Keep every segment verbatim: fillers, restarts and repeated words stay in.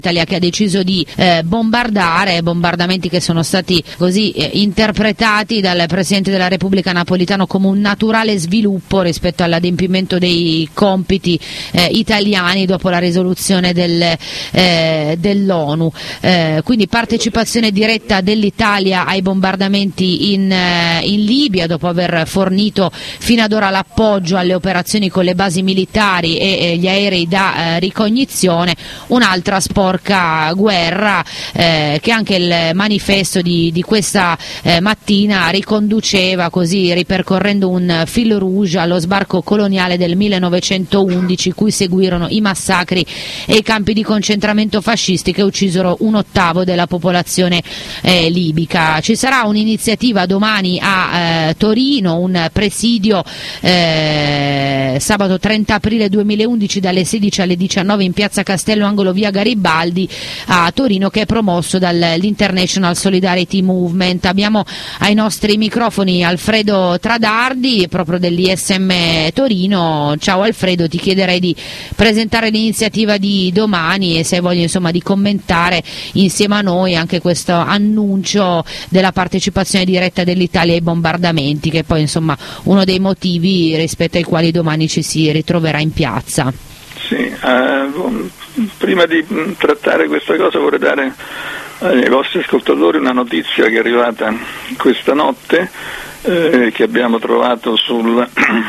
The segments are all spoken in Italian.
Italia che ha deciso di eh, bombardare, bombardamenti che sono stati così eh, interpretati dal Presidente della Repubblica Napolitano come un naturale sviluppo rispetto all'adempimento dei compiti eh, italiani dopo la risoluzione del, eh, dell'ONU. Eh, quindi partecipazione diretta dell'Italia ai bombardamenti in, eh, in Libia dopo aver fornito fino ad ora l'appoggio alle operazioni con le basi militari e, e gli aerei da eh, ricognizione. Un'altra sporca guerra eh, che anche il manifesto di, di questa eh, mattina riconduceva, così ripercorrendo un fil rouge, allo sbarco coloniale del millenovecentoundici, cui seguirono i massacri e i campi di concentramento fascisti che uccisero un ottavo della popolazione eh, libica. Ci sarà un'iniziativa domani a eh, Torino, un presidio eh, sabato trenta aprile duemilaundici dalle sedici alle diciannove in piazza Castello angolo via Garibaldi a Torino, che è promosso dall'International Solidarity Movement. Abbiamo ai nostri microfoni Alfredo Tradardi, proprio dell'I S M Torino. Ciao Alfredo, ti chiederei di presentare l'iniziativa di domani e se hai voglia insomma di commentare insieme a noi anche questo annuncio della partecipazione diretta dell'Italia ai bombardamenti, che è poi insomma uno dei motivi rispetto ai quali domani ci si ritroverà in piazza. Sì, uh, prima di trattare questa cosa vorrei dare ai vostri ascoltatori una notizia che è arrivata questa notte, eh, che abbiamo trovato sul,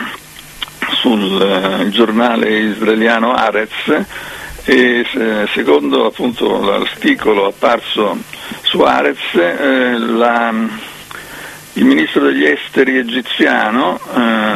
sul uh, giornale israeliano Haaretz, e eh, secondo appunto l'articolo apparso su Haaretz, eh, la il ministro degli esteri egiziano eh,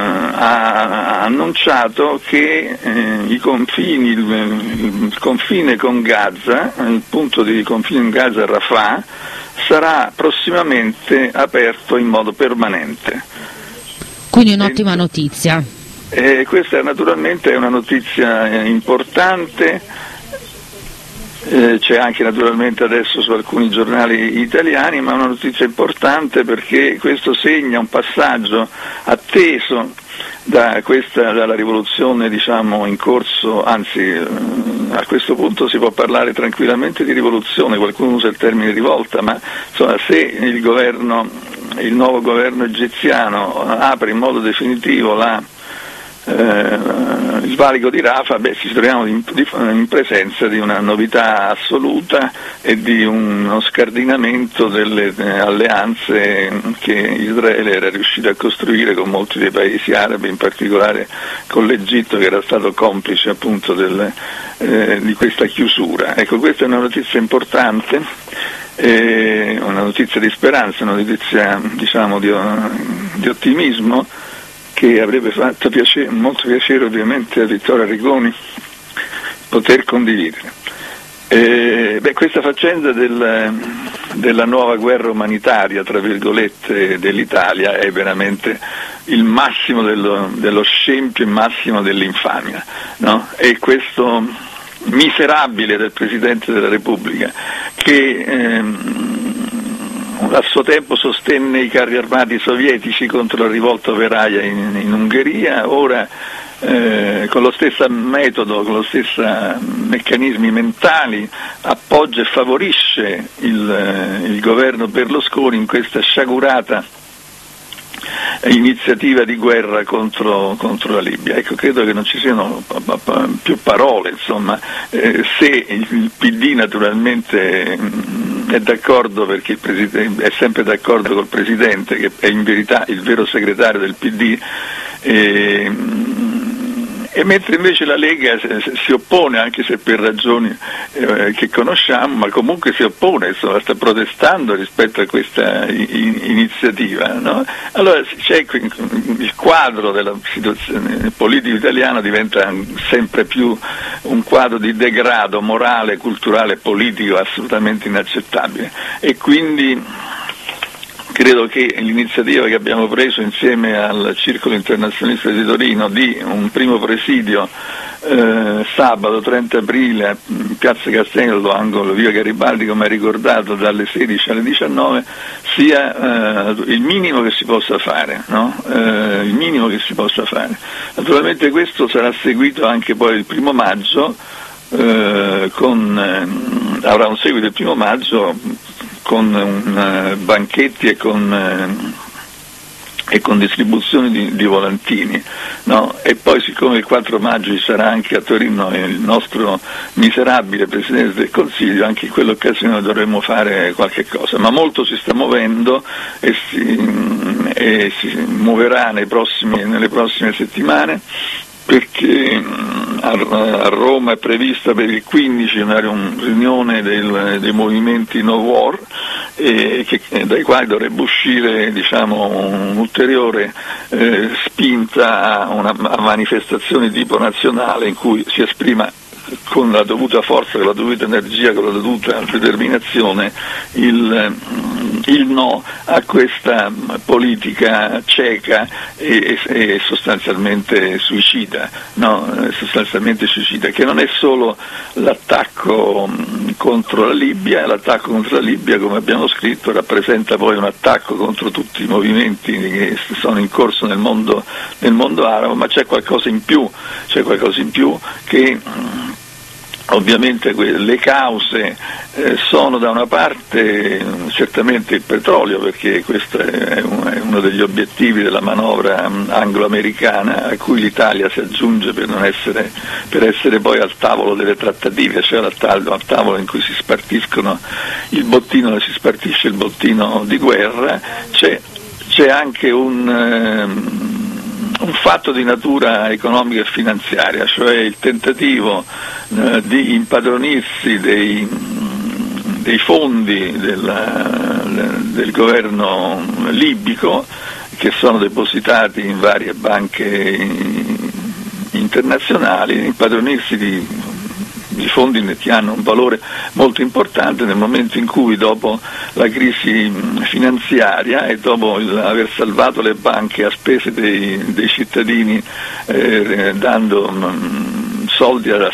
ha annunciato che eh, i confini, il, il confine con Gaza, il punto di confine con Gaza, Rafah, sarà prossimamente aperto in modo permanente. Quindi un'ottima e, notizia. E questa naturalmente è una notizia importante. Eh, c'è anche naturalmente adesso su alcuni giornali italiani, ma è una notizia importante perché questo segna un passaggio atteso da questa, dalla rivoluzione diciamo in corso, anzi eh, a questo punto si può parlare tranquillamente di rivoluzione, qualcuno usa il termine rivolta, ma insomma, se il governo, il nuovo governo egiziano apre in modo definitivo la Eh, il valico di Rafah, beh, ci troviamo in, in presenza di una novità assoluta e di uno scardinamento delle eh, alleanze che Israele era riuscito a costruire con molti dei paesi arabi, in particolare con l'Egitto, che era stato complice appunto del, eh, di questa chiusura. Ecco, questa è una notizia importante, eh, una notizia di speranza, una notizia diciamo di, di ottimismo, che avrebbe fatto piacere, molto piacere ovviamente a Vittorio Arrigoni poter condividere. E, beh, questa faccenda del, della nuova guerra umanitaria, tra virgolette, dell'Italia è veramente il massimo dello, dello scempio, il massimo dell'infamia, no? E questo miserabile del Presidente della Repubblica che ehm, a suo tempo sostenne i carri armati sovietici contro la rivolta operaia in, in Ungheria, ora eh, con lo stesso metodo, con lo stesso meccanismi mentali appoggia e favorisce il, il governo Berlusconi in questa sciagurata iniziativa di guerra contro, contro la Libia. Ecco, credo che non ci siano più parole, insomma, eh, se il P D naturalmente mh, è d'accordo, perché il presidente è sempre d'accordo col Presidente, che è in verità il vero segretario del P D, eh, e mentre invece la Lega si oppone, anche se per ragioni eh, che conosciamo, ma comunque si oppone, insomma, sta protestando rispetto a questa in- iniziativa, no? Allora c'è il quadro della situazione politica italiana diventa sempre più un quadro di degrado morale, culturale e politico assolutamente inaccettabile, e quindi credo che l'iniziativa che abbiamo preso insieme al Circolo Internazionalista di Torino di un primo presidio eh, sabato trenta aprile a Piazza Castello, angolo via Garibaldi, come hai ricordato, dalle sedici alle diciannove, sia eh, il minimo che si possa fare, no? eh, il minimo che si possa fare. Naturalmente questo sarà seguito anche poi il primo maggio eh, con, eh, avrà un seguito il primo maggio con un, uh, banchetti e con... Uh, e con distribuzione di, di volantini, no? E poi siccome il quattro maggio ci sarà anche a Torino il nostro miserabile Presidente del Consiglio, anche in quell'occasione dovremmo fare qualche cosa, ma molto si sta muovendo e si, e si muoverà nei prossimi, nelle prossime settimane, perché a Roma è prevista per il quindici una riunione del, dei movimenti No War, e che, dai quali dovrebbe uscire, diciamo, un'ulteriore eh, spinta a una a manifestazione tipo nazionale in cui si esprima con la dovuta forza, con la dovuta energia, con la dovuta determinazione il, il no a questa politica cieca e, e sostanzialmente suicida, no? sostanzialmente suicida, che non è solo l'attacco contro la Libia, l'attacco contro la Libia, come abbiamo scritto, rappresenta poi un attacco contro tutti i movimenti che sono in corso nel mondo, nel mondo arabo, ma c'è qualcosa in più, c'è qualcosa in più che ovviamente le cause eh, sono da una parte certamente il petrolio, perché questo è, un, è uno degli obiettivi della manovra anglo-americana a cui l'Italia si aggiunge per non essere, per essere poi al tavolo delle trattative, cioè al tavolo, al tavolo in cui si spartiscono il bottino, si spartisce il bottino di guerra. C'è, c'è anche un ehm, un fatto di natura economica e finanziaria, cioè il tentativo eh, di impadronirsi dei, dei fondi del, del governo libico, che sono depositati in varie banche internazionali, impadronirsi di i fondi che hanno un valore molto importante nel momento in cui, dopo la crisi finanziaria e dopo il, aver salvato le banche a spese dei, dei cittadini, eh, dando mh, soldi a,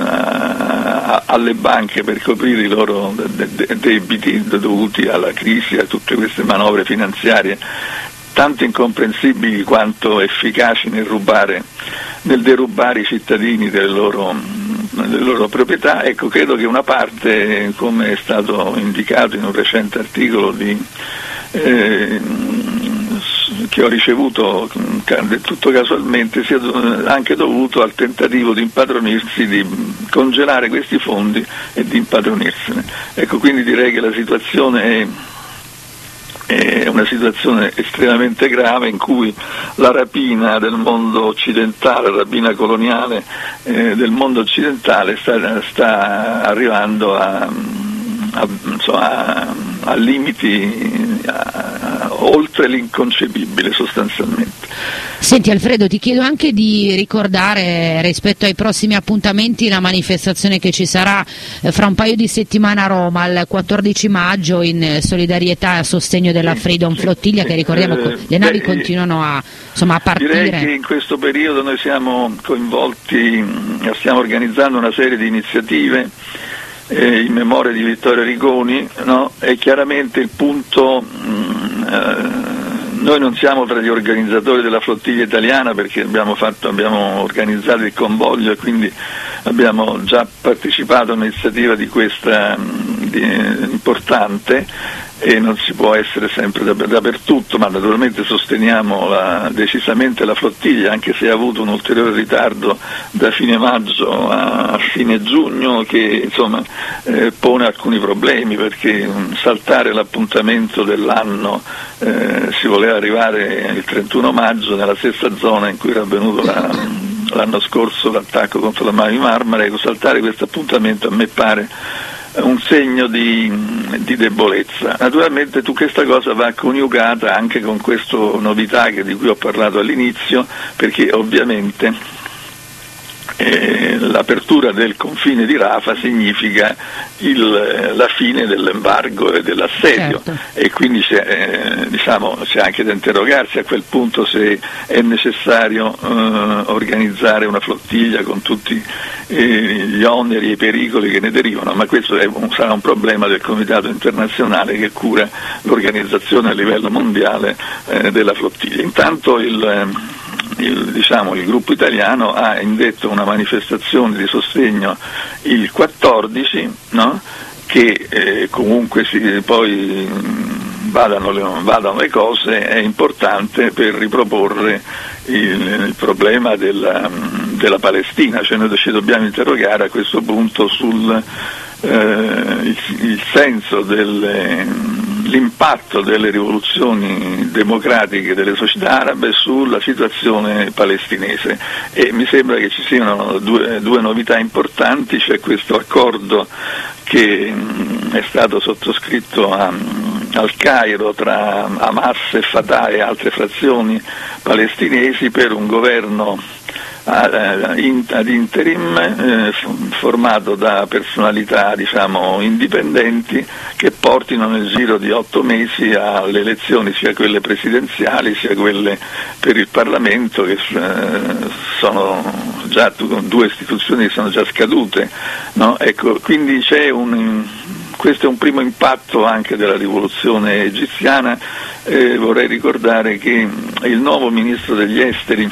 a, alle banche per coprire i loro de, de, debiti dovuti alla crisi, a tutte queste manovre finanziarie tanto incomprensibili quanto efficaci nel rubare, nel derubare i cittadini delle loro, delle loro proprietà. Ecco, credo che una parte, come è stato indicato in un recente articolo di, eh, che ho ricevuto del tutto casualmente, sia anche dovuto al tentativo di impadronirsi, di congelare questi fondi e di impadronirsene. Ecco, quindi direi che la situazione è è una situazione estremamente grave, in cui la rapina del mondo occidentale, la rapina coloniale eh, del mondo occidentale sta, sta arrivando a, a, insomma, a limiti a, a, oltre l'inconcepibile sostanzialmente. Senti Alfredo, ti chiedo anche di ricordare rispetto ai prossimi appuntamenti la manifestazione che ci sarà eh, fra un paio di settimane a Roma, il quattordici maggio, in solidarietà e a sostegno della Freedom Flottiglia, che ricordiamo eh, le navi beh, continuano a, insomma, a partire. Direi che in questo periodo noi siamo coinvolti, stiamo organizzando una serie di iniziative eh, in memoria di Vittorio Rigoni, no? E chiaramente il punto mh, eh, noi non siamo tra gli organizzatori della flottiglia italiana, perché abbiamo, fatto, abbiamo organizzato il convoglio e quindi abbiamo già partecipato a un'iniziativa di questa di, importante, e non si può essere sempre dappertutto, ma naturalmente sosteniamo la, decisamente la flottiglia, anche se ha avuto un ulteriore ritardo da fine maggio a, a fine giugno, che insomma eh, pone alcuni problemi, perché um, saltare l'appuntamento dell'anno, eh, si voleva arrivare il trentuno maggio nella stessa zona in cui era avvenuto la, l'anno scorso l'attacco contro la nave di Marmara. Ecco, saltare questo appuntamento a me pare un segno di, di debolezza. Naturalmente tu questa cosa va coniugata anche con questa novità che, di cui ho parlato all'inizio, perché ovviamente eh, l'apertura del confine di Rafah significa il, la fine dell'embargo e dell'assedio, certo. E quindi c'è, eh, diciamo, c'è anche da interrogarsi a quel punto se è necessario eh, organizzare una flottiglia con tutti eh, gli oneri e i pericoli che ne derivano, ma questo è un, sarà un problema del Comitato internazionale che cura l'organizzazione a livello mondiale eh, della flottiglia. Intanto il il, diciamo, il gruppo italiano ha indetto una manifestazione di sostegno il quattordici, no? Che eh, comunque si, poi vadano le, vadano le cose, è importante per riproporre il, il problema della, della Palestina, cioè noi ci dobbiamo interrogare a questo punto sul eh, il, il senso delle l'impatto delle rivoluzioni democratiche delle società arabe sulla situazione palestinese, e mi sembra che ci siano due, due novità importanti. C'è questo accordo che mh, è stato sottoscritto a, al Cairo tra Hamas e Fatah e altre frazioni palestinesi per un governo ad interim eh, formato da personalità, diciamo, indipendenti, che portino nel giro di otto mesi alle elezioni, sia quelle presidenziali sia quelle per il Parlamento, che eh, sono già due istituzioni che sono già scadute, no? Ecco, quindi c'è un questo è un primo impatto anche della rivoluzione egiziana. Eh, vorrei ricordare che il nuovo ministro degli esteri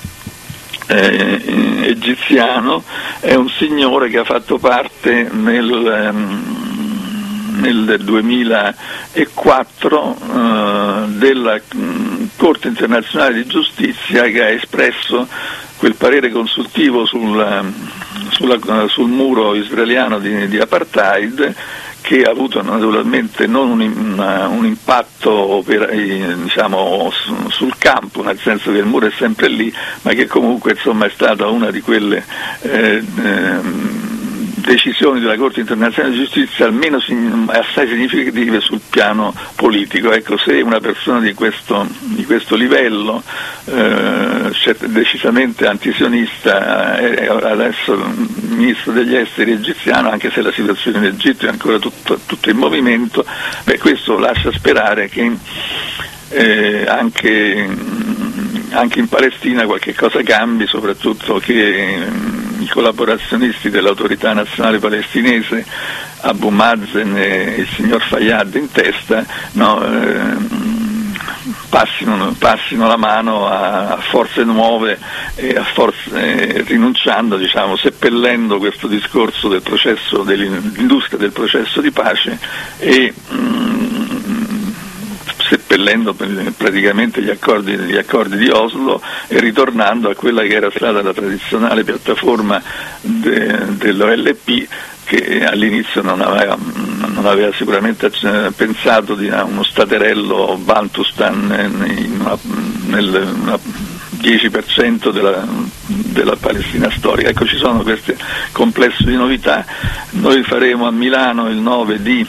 Eh, egiziano è un signore che ha fatto parte nel, um, nel duemilaquattro uh, della um, Corte internazionale di giustizia, che ha espresso quel parere consultivo sul, sulla, sul muro israeliano di, di apartheid, che ha avuto naturalmente non un, una, un impatto per, diciamo, su, sul campo, nel senso che il muro è sempre lì, ma che comunque, insomma, è stata una di quelle eh, eh, decisioni della Corte internazionale di giustizia almeno assai significative sul piano politico. Ecco, se una persona di questo, di questo livello, eh, decisamente antisionista, è adesso ministro degli esteri egiziano, anche se la situazione in Egitto è ancora tutto, tutto in movimento, beh, questo lascia sperare che eh, anche, anche in Palestina qualche cosa cambi, soprattutto che i collaborazionisti dell'autorità nazionale palestinese, Abu Mazen e il signor Fayyad in testa, no, eh, passino, passino la mano a, a forze nuove e a forze, eh, rinunciando, diciamo, seppellendo questo discorso del processo, dell'industria del processo di pace e mh, seppellendo praticamente gli accordi, gli accordi di Oslo e ritornando a quella che era stata la tradizionale piattaforma de, dell'O L P, che all'inizio non aveva, non aveva sicuramente pensato di uno staterello Bantustan in una, nel una dieci per cento della, della Palestina storica. Ecco, ci sono queste complesso di novità. Noi faremo a Milano il nove di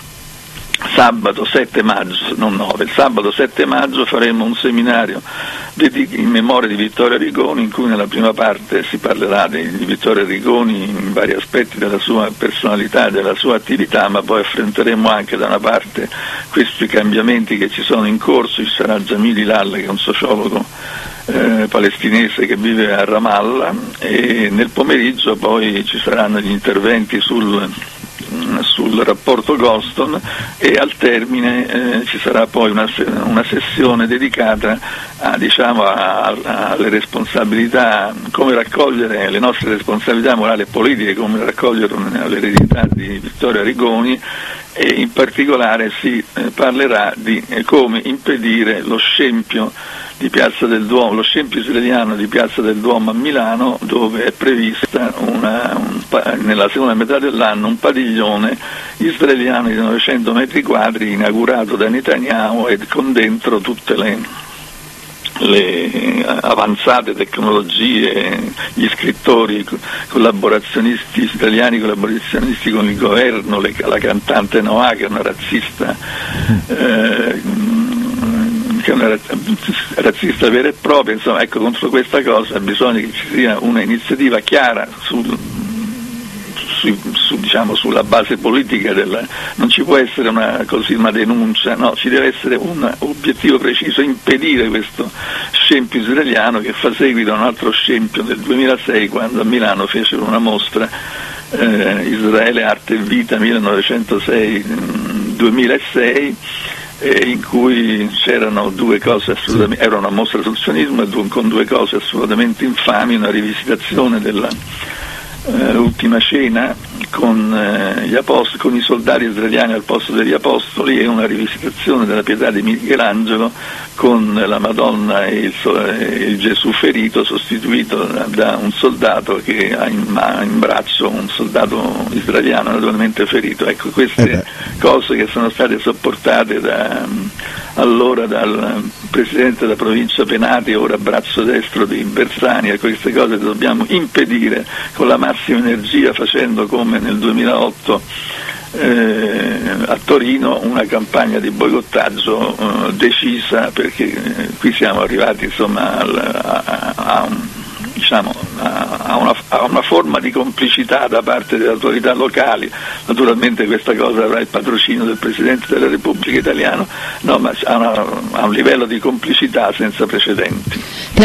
sabato sette maggio, non nove, il sabato sette maggio faremo un seminario in memoria di Vittorio Arrigoni, in cui nella prima parte si parlerà di, di Vittorio Arrigoni in vari aspetti della sua personalità, della sua attività, ma poi affronteremo anche da una parte questi cambiamenti che ci sono in corso. Ci sarà Jamil Hilal, che è un sociologo eh, palestinese che vive a Ramallah, e nel pomeriggio poi ci saranno gli interventi sul sul rapporto Goldstone, e al termine eh, ci sarà poi una, una sessione dedicata a, diciamo, a, a, alle responsabilità, come raccogliere le nostre responsabilità morali e politiche, come raccogliere l'eredità di Vittorio Arrigoni, e in particolare si eh, parlerà di eh, come impedire lo scempio di Piazza del Duomo, lo scempio israeliano di Piazza del Duomo a Milano, dove è prevista una, un, nella seconda metà dell'anno un padiglione israeliano di novecento metri quadri inaugurato da Netanyahu, e con dentro tutte le, le avanzate tecnologie, gli scrittori collaborazionisti israeliani, collaborazionisti con il governo, le, la cantante Noah, che è una razzista eh, che è una razzista vera e propria. Insomma, ecco, contro questa cosa bisogna che ci sia una iniziativa chiara sul, su, su, diciamo, sulla base politica della, non ci può essere una, così, una denuncia, no, ci deve essere un obiettivo preciso: impedire questo scempio israeliano, che fa seguito a un altro scempio del duemilasei, quando a Milano fecero una mostra eh, Israele, Arte e Vita millenovecentosei duemilasei, eh, in cui c'erano due cose assolutamente, era una mostra d'ostruzionismo con due cose assolutamente infami, una rivisitazione della eh, Ultima Cena con, eh, gli apostoli, con i soldati israeliani al posto degli apostoli, e una rivisitazione della Pietà di Michelangelo con la Madonna e il, il Gesù ferito, sostituito da, da un soldato che ha in, in braccio un soldato israeliano naturalmente ferito. Ecco, queste eh cose che sono state sopportate da, allora dal presidente della provincia Penati, ora braccio destro di Bersani, e queste cose le dobbiamo impedire con la massima energia, facendo come nel duemilaotto eh, a Torino una campagna di boicottaggio eh, decisa, perché eh, qui siamo arrivati insomma al, a, a, un, diciamo, a, a, una, a una forma di complicità da parte delle autorità locali. Naturalmente questa cosa avrà il patrocinio del Presidente della Repubblica italiano, no, ma a, una, a un livello di complicità senza precedenti.